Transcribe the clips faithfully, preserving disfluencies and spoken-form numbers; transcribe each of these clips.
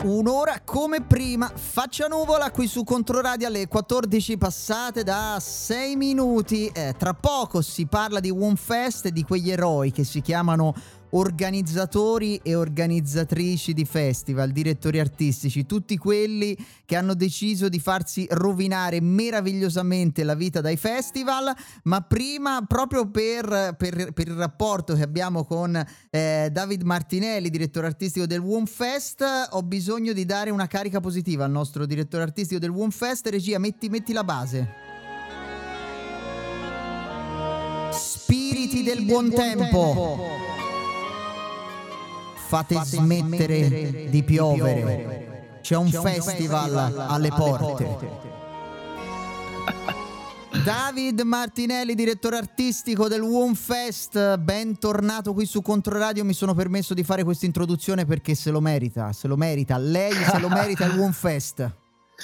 Un'ora come prima, faccia nuvola qui su Controradio alle quattordici passate da sei minuti. Eh, tra poco si parla di OneFest e di quegli eroi che si chiamano organizzatori e organizzatrici di festival, direttori artistici, tutti quelli che hanno deciso di farsi rovinare meravigliosamente la vita dai festival. Ma prima, proprio per, per, per il rapporto che abbiamo con eh, David Martinelli, direttore artistico del OneFest, ho bisogno di dare una carica positiva al nostro direttore artistico del OneFest. Regia, metti, metti la base. Spiriti del buon tempo, fate, fate smettere, smettere di piovere. Di piovere. C'è un, C'è un festival, festival alle, alle porte. porte. David Martinelli, direttore artistico del OneFest, bentornato qui su Controradio. Mi sono permesso di fare questa introduzione perché se lo merita, se lo merita. Lei se lo merita il OneFest.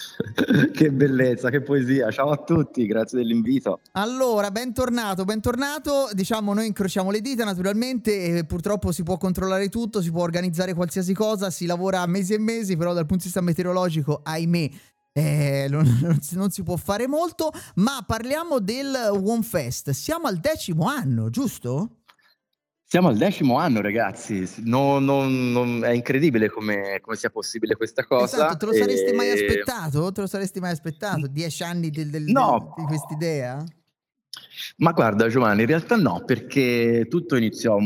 Che bellezza, che poesia. Ciao a tutti, grazie dell'invito. Allora, bentornato, bentornato. Diciamo, noi incrociamo le dita naturalmente, e purtroppo si può controllare tutto, si può organizzare qualsiasi cosa, si lavora mesi e mesi, però dal punto di vista meteorologico, ahimè, eh, non, non, si, non si può fare molto. Ma parliamo del OneFest. Siamo al decimo anno, giusto? Siamo al decimo anno, ragazzi. Non, non, non, è incredibile come, come sia possibile questa cosa. Esatto, te lo saresti e... mai aspettato? Te lo saresti mai aspettato? Dieci anni del, del, no. del, di quest'idea? Ma guarda Giovanni, in realtà no, perché tutto iniziò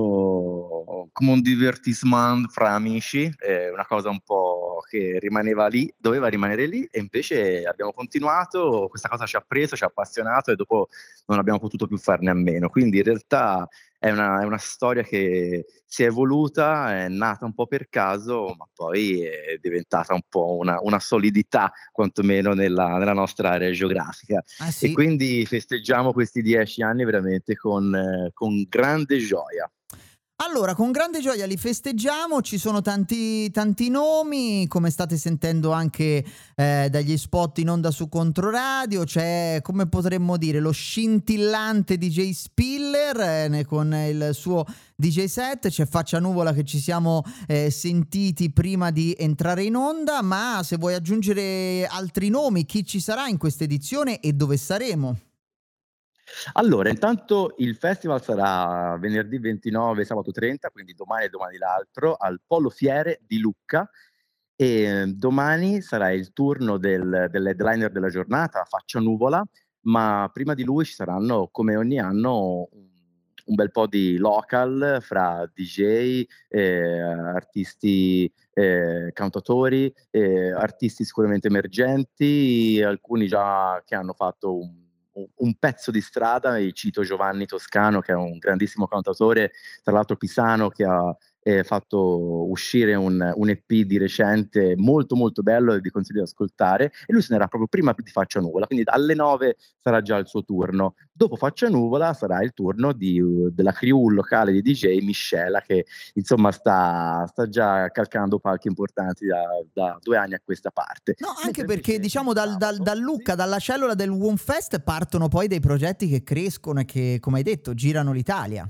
molto come un divertissement fra amici, eh, una cosa un po' che rimaneva lì, doveva rimanere lì, e invece abbiamo continuato, questa cosa ci ha preso, ci ha appassionato e dopo non abbiamo potuto più farne a meno. Quindi in realtà è una, è una storia che si è evoluta, è nata un po' per caso, ma poi è diventata un po' una, una solidità, quantomeno nella, nella nostra area geografica. Ah, sì? E quindi festeggiamo questi dieci anni veramente con, eh, con grande gioia. Allora, con grande gioia li festeggiamo, ci sono tanti, tanti nomi, come state sentendo anche eh, dagli spot in onda su Controradio. C'è, come potremmo dire, lo scintillante D J Spiller eh, con il suo D J set, c'è Faccia Nuvola che ci siamo eh, sentiti prima di entrare in onda. Ma se vuoi aggiungere altri nomi, chi ci sarà in questa edizione e dove saremo? Allora, intanto il festival sarà venerdì ventinove, sabato trenta, quindi domani e domani l'altro, al Polo Fiere di Lucca, e domani sarà il turno del, dell'headliner della giornata, Faccia Nuvola, ma prima di lui ci saranno, come ogni anno, un, un bel po' di local fra D J, eh, artisti, eh, cantatori, eh, artisti sicuramente emergenti, alcuni già che hanno fatto un un pezzo di strada. E cito Giovanni Toscano, che è un grandissimo cantautore, tra l'altro pisano, che ha eh, fatto uscire un, un E P di recente molto molto bello e vi consiglio di ascoltare, e lui se ne era proprio prima di Faccia Nuvola, quindi alle nove sarà già il suo turno. Dopo Faccia Nuvola sarà il turno di, della crew locale di D J Miscela, che insomma sta, sta già calcando palchi importanti da, da due anni a questa parte. No, anche perché diciamo dal, dal, dal Lucca, dalla cellula del OneFest partono poi dei progetti che crescono e che, come hai detto, girano l'Italia.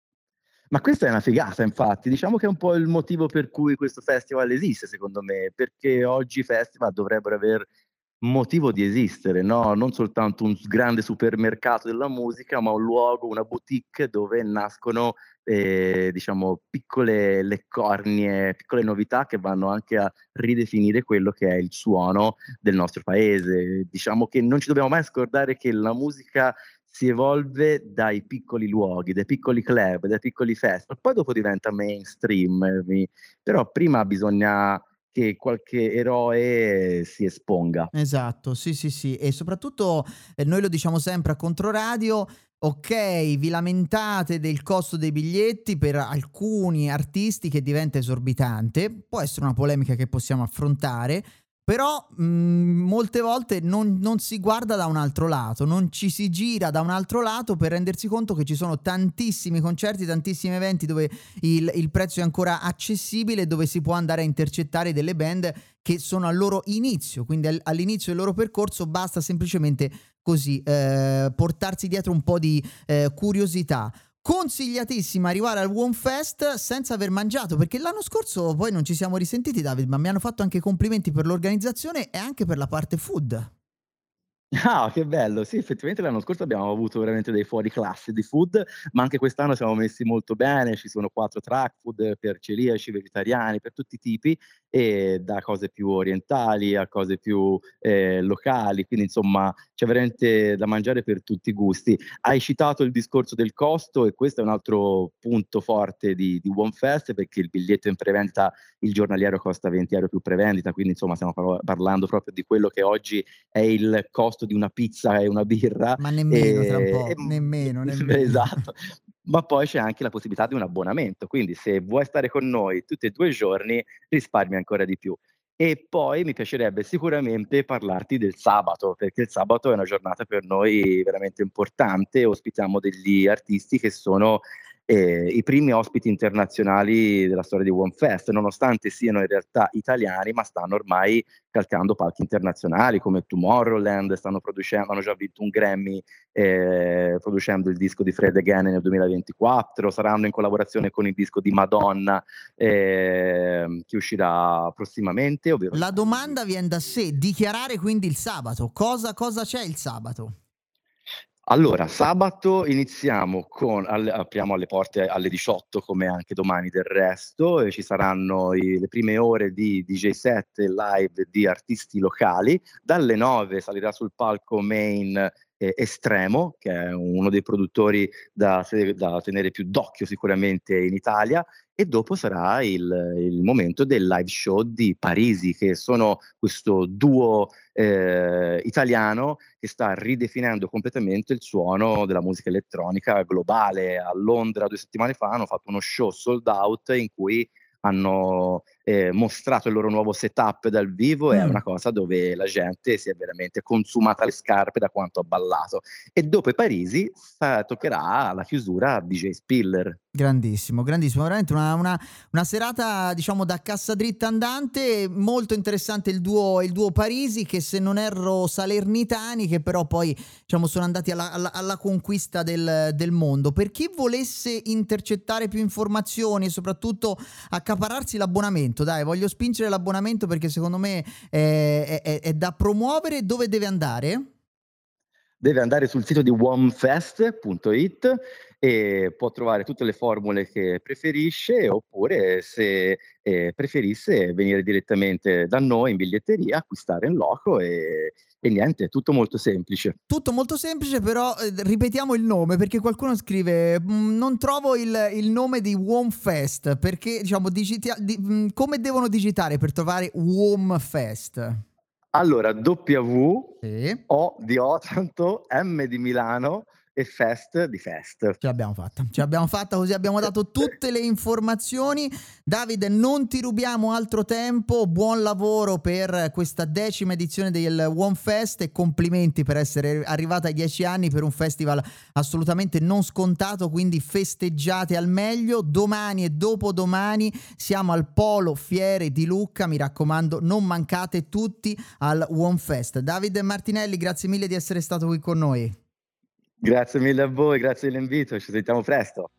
Ma questa è una figata, infatti. Diciamo che è un po' il motivo per cui questo festival esiste, secondo me, perché oggi i festival dovrebbero aver motivo di esistere, no? Non soltanto un grande supermercato della musica, ma un luogo, una boutique dove nascono eh, diciamo piccole leccornie, piccole novità che vanno anche a ridefinire quello che è il suono del nostro paese. Diciamo che non ci dobbiamo mai scordare che la musica si evolve dai piccoli luoghi, dai piccoli club, dai piccoli festival, poi dopo diventa mainstream, però prima bisogna che qualche eroe si esponga. Esatto, sì sì sì, e soprattutto eh, noi lo diciamo sempre a Controradio, ok, vi lamentate del costo dei biglietti per alcuni artisti che diventa esorbitante, può essere una polemica che possiamo affrontare, però mh, molte volte non, non si guarda da un altro lato, non ci si gira da un altro lato per rendersi conto che ci sono tantissimi concerti, tantissimi eventi dove il, il prezzo è ancora accessibile, dove si può andare a intercettare delle band che sono al loro inizio, quindi al, all'inizio del loro percorso basta semplicemente così eh, portarsi dietro un po' di eh, curiosità. consigliatissima arrivare al One-Fest senza aver mangiato, perché l'anno scorso poi non ci siamo risentiti, David, ma mi hanno fatto anche complimenti per l'organizzazione e anche per la parte food. Ah, che bello! Sì, effettivamente l'anno scorso abbiamo avuto veramente dei fuori classe di food, ma anche quest'anno siamo messi molto bene, ci sono quattro track food per celiaci, vegetariani, per tutti i tipi, e da cose più orientali a cose più, ehm, locali, quindi insomma c'è veramente da mangiare per tutti i gusti. Hai citato il discorso del costo e questo è un altro punto forte di di One-Fest, perché il biglietto in prevendita, il giornaliero costa venti euro € più prevendita, quindi insomma stiamo par parlando proprio di quello che oggi è il costo di una pizza e una birra, Ma nemmeno tra un ehm, e po', mhmm, nemmeno, nemmeno. esatto. Ma poi c'è anche la possibilità di un abbonamento, quindi se vuoi stare con noi tutti e due i giorni risparmi ancora di più. E poi mi piacerebbe sicuramente parlarti del sabato, perché il sabato è una giornata per noi veramente importante, ospitiamo degli artisti che sono, ehm, i primi ospiti internazionali della storia di One-Fest, nonostante siano in realtà italiani, ma stanno ormai calcando palchi internazionali come Tomorrowland, stanno producendo hanno già vinto un Grammy, ehm, producendo il disco di Fred Again nel duemilaventiquattro, saranno in collaborazione con il disco di Madonna, ehm, che uscirà prossimamente, ovvero La Shining. domanda vien da sé, dichiarare quindi il sabato. Cosa cosa c'è il sabato? Allora, sabato iniziamo con al apriamo alle porte alle diciotto, come anche domani del resto, e ci saranno i le prime ore di D J set live di artisti locali. Dalle nove salirà sul palco Main, ehm, Estremo, che è uno dei produttori da se da tenere più d'occhio sicuramente in Italia, e dopo sarà il il momento del live show di Parisi, che sono questo duo, ehm, italiano che sta ridefinendo completamente il suono della musica elettronica globale. A Londra due settimane fa hanno fatto uno show sold out in cui hanno, ehm, mostrato il loro nuovo setup dal vivo, e è Mh. una cosa dove la gente si è veramente consumata le scarpe da quanto ha ballato. E dopo i Parisi sa toccherà la chiusura a D J Spiller. Grandissimo, grandissimo, veramente una una una serata diciamo da cassa dritta andante, molto interessante il duo il duo Parisi che se non erro salernitani, che però poi diciamo sono andati alla alla alla conquista del del mondo. Per chi volesse intercettare più informazioni e soprattutto accaparrarsi l'abbonamento, dai voglio spingere l'abbonamento perché secondo me è è è è da promuovere, dove deve andare? Deve andare sul sito di womfest punto it e può trovare tutte le formule che preferisce, oppure se, ehm, preferisse venire direttamente da noi in biglietteria, acquistare in loco e e niente, è tutto molto semplice. Tutto molto semplice però, ehm, ripetiamo il nome perché qualcuno scrive: "Mhmm, non trovo il il nome di Womfest", perché diciamo digitia di mhmm, come devono digitare per trovare Womfest? Allora, W, Sì. O di Otranto, M di Milano e Fest di fest. Ce l'abbiamo fatta, ce l'abbiamo fatta, così abbiamo dato tutte le informazioni. Davide, non ti rubiamo altro tempo, buon lavoro per questa decima edizione del One-Fest e complimenti per essere arrivata ai dieci anni per un festival assolutamente non scontato, quindi festeggiate al meglio. Domani e dopodomani siamo al Polo Fiere di Lucca, mi raccomando non mancate tutti al One-Fest. Davide Martinelli, grazie mille di essere stato qui con noi. Grazie mille a voi, grazie dell'invito, ci sentiamo presto.